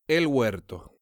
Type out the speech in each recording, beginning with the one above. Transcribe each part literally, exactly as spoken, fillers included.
El huerto.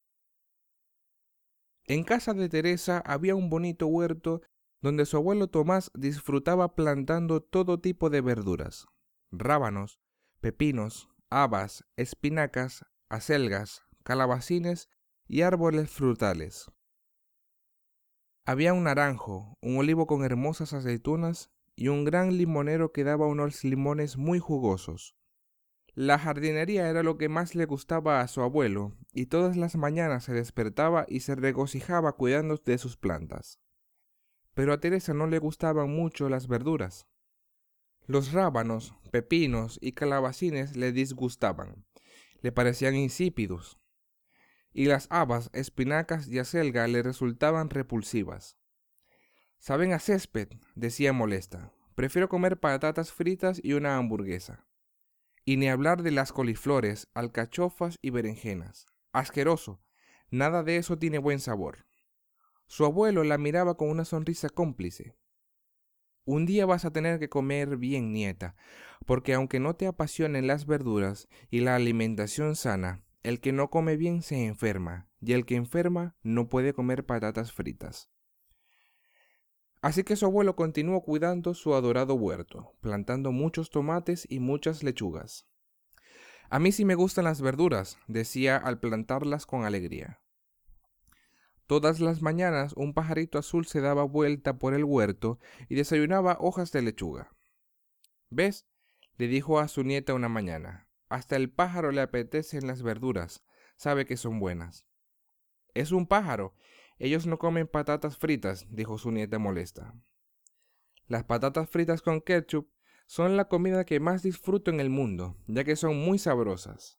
En casa de Teresa había un bonito huerto donde su abuelo Tomás disfrutaba plantando todo tipo de verduras: rábanos, pepinos, habas, espinacas, acelgas, calabacines y árboles frutales. Había un naranjo, un olivo con hermosas aceitunas y un gran limonero que daba unos limones muy jugosos. La jardinería era lo que más le gustaba a su abuelo, y todas las mañanas se despertaba y se regocijaba cuidando de sus plantas. Pero a Teresa no le gustaban mucho las verduras. Los rábanos, pepinos y calabacines le disgustaban, le parecían insípidos, y las habas, espinacas y acelga le resultaban repulsivas. «Saben a césped», decía molesta. «Prefiero comer patatas fritas y una hamburguesa». Y ni hablar de las coliflores, alcachofas y berenjenas. Asqueroso, nada de eso tiene buen sabor. Su abuelo la miraba con una sonrisa cómplice. «Un día vas a tener que comer bien, nieta, porque aunque no te apasionen las verduras y la alimentación sana, el que no come bien se enferma, y el que enferma no puede comer patatas fritas». Así que su abuelo continuó cuidando su adorado huerto, plantando muchos tomates y muchas lechugas. «A mí sí me gustan las verduras», decía al plantarlas con alegría. Todas las mañanas un pajarito azul se daba vuelta por el huerto y desayunaba hojas de lechuga. «¿Ves?», le dijo a su nieta una mañana, «hasta el pájaro le apetecen las verduras, sabe que son buenas». «Es un pájaro, ellos no comen patatas fritas», dijo su nieta molesta. «Las patatas fritas con ketchup son la comida que más disfruto en el mundo, ya que son muy sabrosas».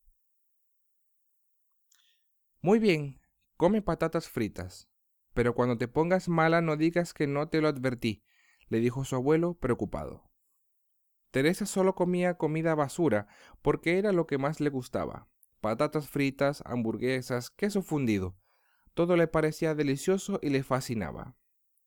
«Muy bien, come patatas fritas, pero cuando te pongas mala no digas que no te lo advertí», le dijo su abuelo preocupado. Teresa solo comía comida basura porque era lo que más le gustaba: patatas fritas, hamburguesas, queso fundido. Todo le parecía delicioso y le fascinaba.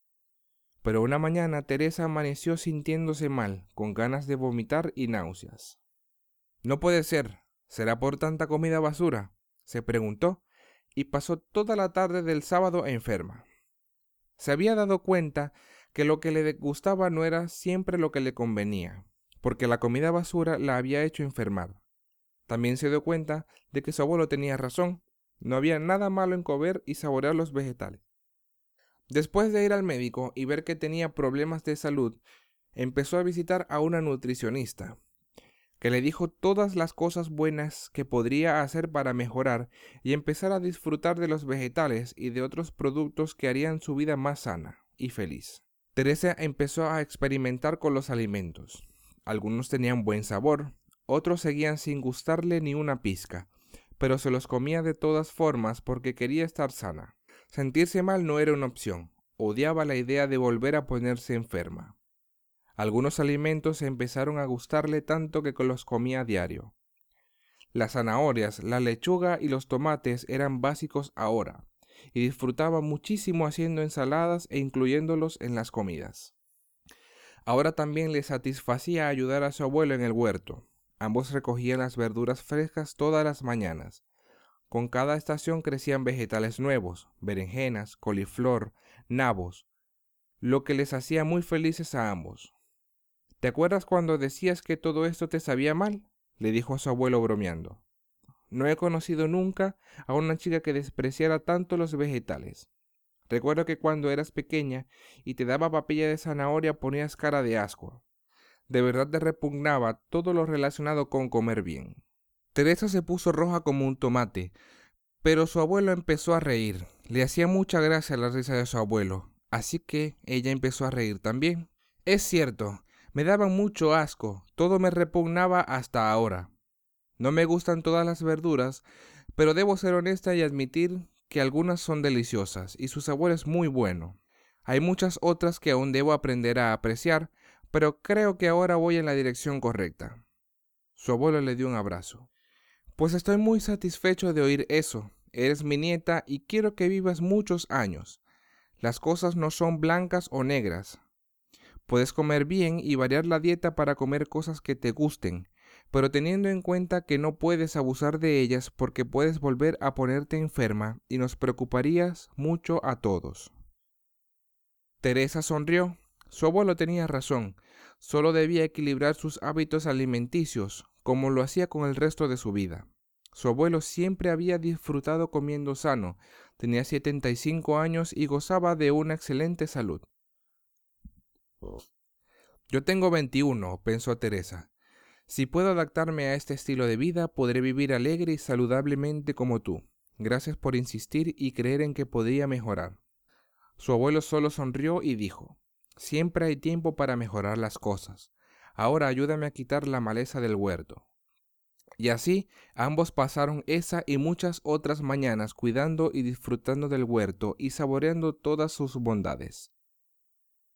Pero una mañana Teresa amaneció sintiéndose mal, con ganas de vomitar y náuseas. «No puede ser, ¿será por tanta comida basura?», se preguntó, y pasó toda la tarde del sábado enferma. Se había dado cuenta que lo que le gustaba no era siempre lo que le convenía, porque la comida basura la había hecho enfermar. También se dio cuenta de que su abuelo tenía razón: no había nada malo en comer y saborear los vegetales. Después de ir al médico y ver que tenía problemas de salud, empezó a visitar a una nutricionista, que le dijo todas las cosas buenas que podría hacer para mejorar y empezar a disfrutar de los vegetales y de otros productos que harían su vida más sana y feliz. Teresa empezó a experimentar con los alimentos. Algunos tenían buen sabor, otros seguían sin gustarle ni una pizca, pero se los comía de todas formas porque quería estar sana. Sentirse mal no era una opción. Odiaba la idea de volver a ponerse enferma. Algunos alimentos empezaron a gustarle tanto que los comía a diario. Las zanahorias, la lechuga y los tomates eran básicos ahora, y disfrutaba muchísimo haciendo ensaladas e incluyéndolos en las comidas. Ahora también le satisfacía ayudar a su abuelo en el huerto. Ambos recogían las verduras frescas todas las mañanas. Con cada estación crecían vegetales nuevos: berenjenas, coliflor, nabos, lo que les hacía muy felices a ambos. «¿Te acuerdas cuando decías que todo esto te sabía mal?», le dijo a su abuelo bromeando. «No he conocido nunca a una chica que despreciara tanto los vegetales. Recuerdo que cuando eras pequeña y te daba papilla de zanahoria ponías cara de asco. De verdad te repugnaba todo lo relacionado con comer bien». Teresa se puso roja como un tomate, pero su abuelo empezó a reír. Le hacía mucha gracia la risa de su abuelo, así que ella empezó a reír también. «Es cierto, me daban mucho asco, todo me repugnaba hasta ahora. No me gustan todas las verduras, pero debo ser honesta y admitir que algunas son deliciosas y su sabor es muy bueno. Hay muchas otras que aún debo aprender a apreciar, pero creo que ahora voy en la dirección correcta». Su abuelo le dio un abrazo. «Pues estoy muy satisfecho de oír eso. Eres mi nieta y quiero que vivas muchos años. Las cosas no son blancas o negras. Puedes comer bien y variar la dieta para comer cosas que te gusten, pero teniendo en cuenta que no puedes abusar de ellas porque puedes volver a ponerte enferma y nos preocuparías mucho a todos. Teresa sonrió. Su abuelo tenía razón. Solo debía equilibrar sus hábitos alimenticios, como lo hacía con el resto de su vida. Su abuelo siempre había disfrutado comiendo sano, tenía setenta y cinco años y gozaba de una excelente salud. Yo tengo veintiuno, pensó Teresa. Si puedo adaptarme a este estilo de vida, podré vivir alegre y saludablemente como tú. Gracias por insistir y creer en que podría mejorar. Su abuelo solo sonrió y dijo: Siempre hay tiempo para mejorar las cosas. Ahora ayúdame a quitar la maleza del huerto. Y así ambos pasaron esa y muchas otras mañanas cuidando y disfrutando del huerto y saboreando todas sus bondades.